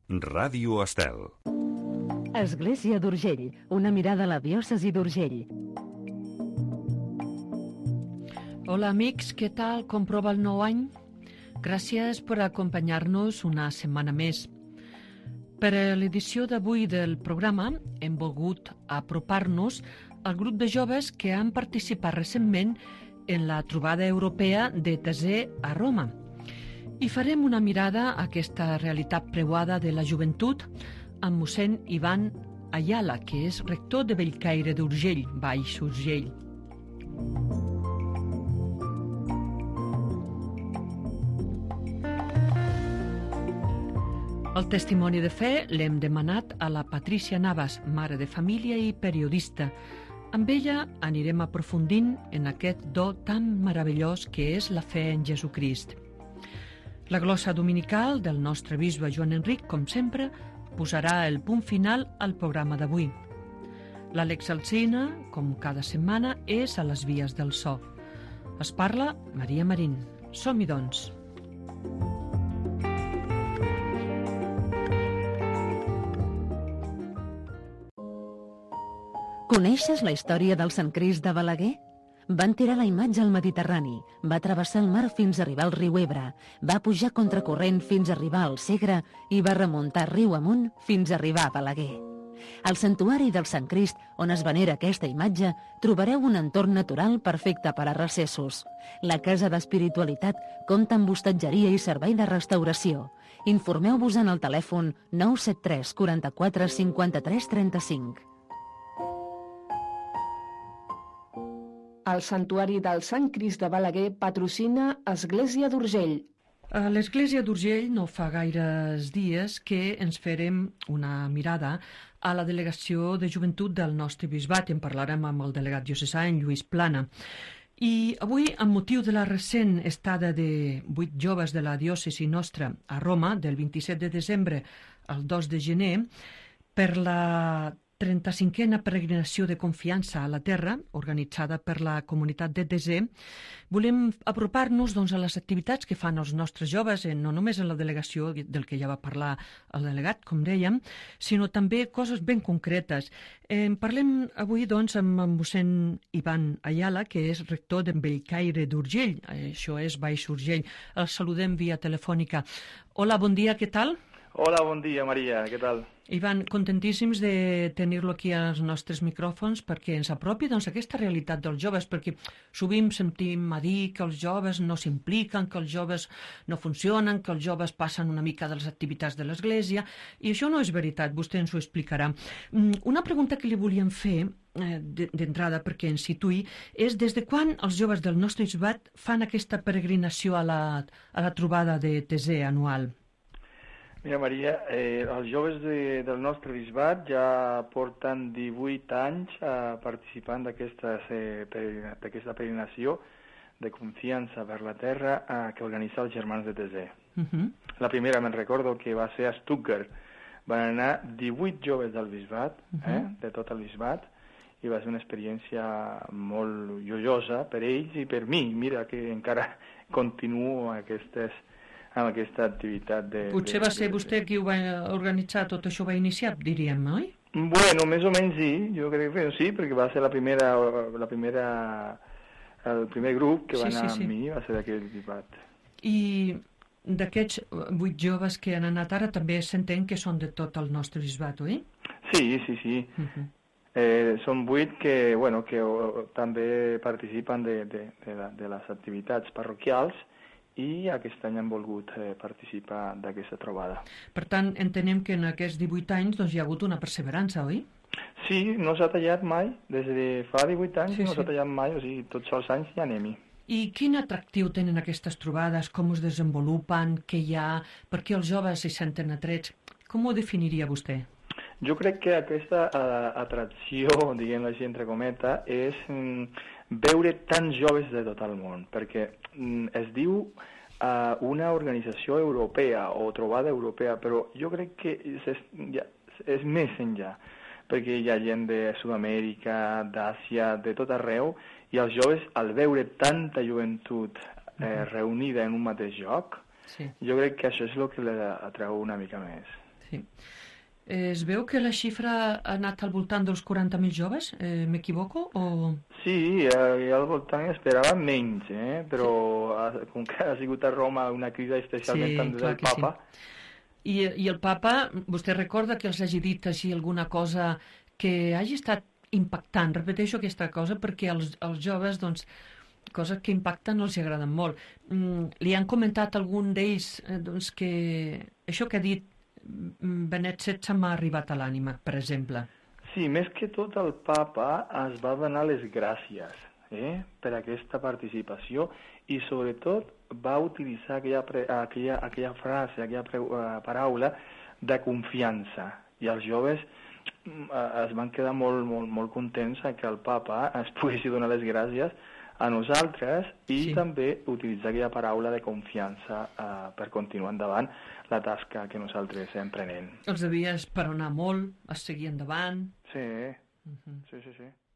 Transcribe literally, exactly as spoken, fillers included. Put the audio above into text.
Ràdio Estel. Església d'Urgell, una mirada a la diòcesi d'Urgell. Hola amics, què tal? Com prova el nou any? Gràcies per acompanyar-nos una setmana més. Per a l'edició d'avui del programa hem volgut apropar-nos al grup de joves que han participat recentment en la trobada europea de Tesè a Roma. I farem una mirada a aquesta realitat preuada de la joventut amb mossèn Ivan Ayala, que és rector de Bellcaire d'Urgell, Baix Urgell. El testimoni de fe l'hem demanat a la Patrícia Navas, mare de família i periodista. Amb ella anirem aprofundint en aquest do tan meravellós que és la fe en Jesucrist. La glossa dominical del nostre bisbe Joan Enric, com sempre, posarà el punt final al programa d'avui. L'Àlex Alsina, com cada setmana, és a les vies del so. Es parla Maria Marín. Som-hi, doncs. Coneixes la història del Sant Crist de Balaguer? Van tirar la imatge al Mediterrani, va travessar el mar fins a arribar al riu Ebre, va pujar contracorrent fins a arribar al Segre i va remuntar riu amunt fins a arribar a Balaguer. Al santuari del Sant Crist, on es venera aquesta imatge, trobareu un entorn natural perfecte per a recessos. La Casa d'Espiritualitat compta amb hostatgeria i servei de restauració. Informeu-vos en el telèfon nou set tres quaranta-quatre cinquanta-tres trenta-cinc. El Santuari del Sant Crist de Balaguer patrocina Església d'Urgell. A l'Església d'Urgell no fa gaires dies que ens farem una mirada a la delegació de joventut del nostre bisbat. En parlarem amb el delegat diocesà, en Lluís Plana. I avui, amb motiu de la recent estada de vuit joves de la diòcesi nostra a Roma, del vint-i-set de desembre al dos de gener, per la trenta-cinquena peregrinació de confiança a la Terra, organitzada per la comunitat de Tesè, volem apropar-nos doncs, a les activitats que fan els nostres joves, eh, no només en la delegació del que ja va parlar el delegat, com dèiem, sinó també coses ben concretes. Eh, parlem avui doncs, amb en mossèn Ivan Ayala, que és rector de Bellcaire d'Urgell, eh, això és Baix Urgell. El saludem via telefònica. Hola, bon dia, què tal? Hola, bon dia, Maria, què tal? Ivan, contentíssims de tenir-lo aquí als nostres micròfons perquè ens apropi doncs, aquesta realitat dels joves, perquè sovint sentim a dir que els joves no s'impliquen, que els joves no funcionen, que els joves passen una mica de les activitats de l'Església, i això no és veritat, vostè ens ho explicarà. Una pregunta que li volíem fer eh, d'entrada perquè ens situï és des de quan els joves del nostre bisbat fan aquesta peregrinació a la, a la trobada de Tesè anual? Mira, Maria, eh, els joves de, del nostre bisbat ja porten divuit anys eh, participant d'aquesta eh, peregrinació de confiança per la terra eh, que organitza els germans de Tesè. Uh -huh. La primera, me'n recordo, que va ser a Stuttgart. Van anar divuit joves del bisbat, uh -huh. eh, de tot el bisbat, i va ser una experiència molt joiosa per ells i per mi. Mira que encara continuo aquestes... amb aquesta activitat de... Potser de, va ser de, vostè qui ho va organitzar, tot això va iniciar, diríem, oi? Bueno, més o menys sí, jo crec que sí, perquè va ser la primera, la primera, el primer grup que va sí, anar sí, sí. amb mi, va ser d'aquell bisbat. I d'aquests vuit joves que han anat ara també s'entén que són de tot el nostre bisbat, oi? Sí, sí, sí. Uh-huh. eh, són vuit que, bueno, que o, també participen de, de, de, la, de les activitats parroquials i aquest any han volgut eh, participar d'aquesta trobada. Per tant, entenem que en aquests divuit anys doncs, hi ha hagut una perseverança, oi? Sí, no s'ha tallat mai, des de fa divuit anys sí, no s'ha sí. tallat mai, o sigui, tots els anys hi anem-hi. I quin atractiu tenen aquestes trobades, com es desenvolupen, què hi ha, per què els joves s'hi senten atrets? Com ho definiria vostè? Jo crec que aquesta uh, atracció, diguem-ho així entre cometa, és mm, veure tants joves de tot el món, perquè mm, es diu uh, una organització europea o trobada europea, però jo crec que és, ja, és més enllà, perquè hi ha gent de Sud-amèrica, d'Àsia, de tot arreu, i els joves, al veure tanta joventut eh, uh-huh. reunida en un mateix lloc, sí. jo crec que això és el que l'atrau una mica més. Sí. Es veu que la xifra ha anat al voltant dels quaranta mil joves, eh, m'equivoco? O... Sí, eh, al voltant esperava menys, eh? però sí. Com que ha sigut a Roma una crisi especialment sí, també del papa... Sí. I, I el papa, vostè recorda que els hagi dit així alguna cosa que hagi estat impactant? Repeteixo aquesta cosa perquè als, als joves, doncs, coses que impacten no els agraden molt. Mm, li han comentat algun d'ells eh, doncs, que això que ha dit Benet setze m'ha arribat a l'ànima, per exemple. Sí, més que tot el papa es va donar les gràcies eh, per aquesta participació i sobretot va utilitzar aquella, pre, aquella, aquella frase, aquella pre, uh, paraula de confiança. I els joves uh, es van quedar molt, molt, molt contents que el papa es poguessi donar les gràcies a nosaltres i sí. també utilitzar aquella paraula de confiança uh, per continuar endavant la tasca que nosaltres estem prenent. Els devia esperonar molt, a seguir endavant. Sí, uh-huh. sí, sí, sí.